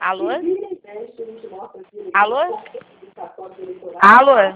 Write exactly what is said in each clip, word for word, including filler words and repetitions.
Alô? Alô? Alô?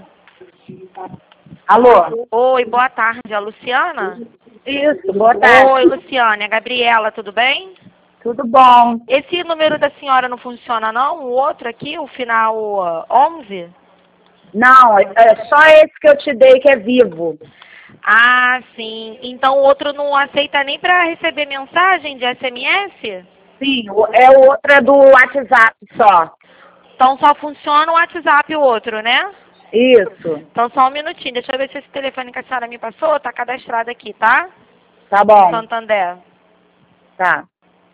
Alô? Oi, boa tarde. É a Luciana? Isso, boa tarde. Oi, Luciana. É a Gabriela, tudo bem? Tudo bom? Esse número da senhora não funciona, não? O outro aqui, o final uh, onze? Não, é só esse que eu te dei que é vivo. Ah, sim. Então o outro não aceita nem para receber mensagem de S M S? Sim, o- é o outro é do WhatsApp só. Então só funciona o WhatsApp o outro, né? Isso, Então só um minutinho, deixa eu ver se esse telefone que a senhora me passou tá cadastrado aqui, tá? tá No bom, Santander. tá.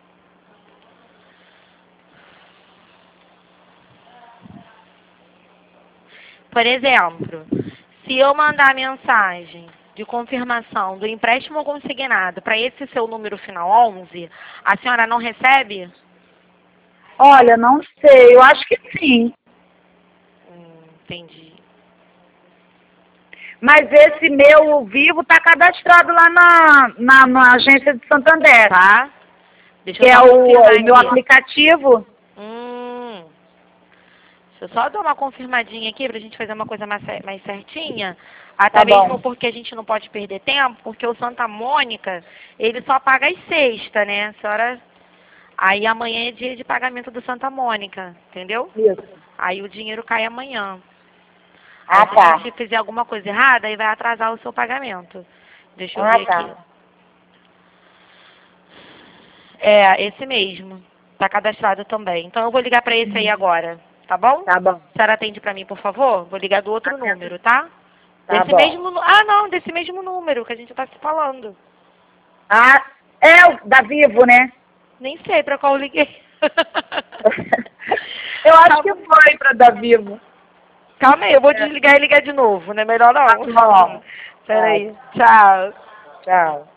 Por exemplo, se eu mandar mensagem de confirmação do empréstimo consignado para esse seu número final onze, a senhora não recebe? Olha, não sei, eu acho que sim. Hum, entendi. Mas esse meu vivo tá cadastrado lá na, na, na agência de Santander, Tá? Deixa que eu é só confirmar o, o meu aqui. aplicativo. Hum. Deixa eu só dar uma confirmadinha aqui pra gente fazer uma coisa mais, cer- mais certinha. Até Tá mesmo bom. porque a gente não pode perder tempo, porque o Santa Mônica, ele só paga às sexta, né? A senhora. Aí amanhã é dia de pagamento do Santa Mônica, entendeu? Isso. Aí o dinheiro cai amanhã. Aí Ah, se a tá. gente fizer alguma coisa errada, aí vai atrasar o seu pagamento. Deixa eu Ah, ver aqui. tá. É, esse mesmo. Tá cadastrado também. Então eu vou ligar pra esse aí agora, tá bom? Tá bom. A senhora atende pra mim, por favor? Vou ligar do outro número, tá? Tá Desse bom. mesmo... nu- Ah, não, desse mesmo número que a gente tá se falando. Ah, é o da Vivo, né? Nem sei pra qual eu liguei. Eu acho Tá que bom. foi pra da Vivo. Calma aí, eu vou desligar e ligar de novo, não é melhor Tá não? bom. Peraí. Tchau. Tchau.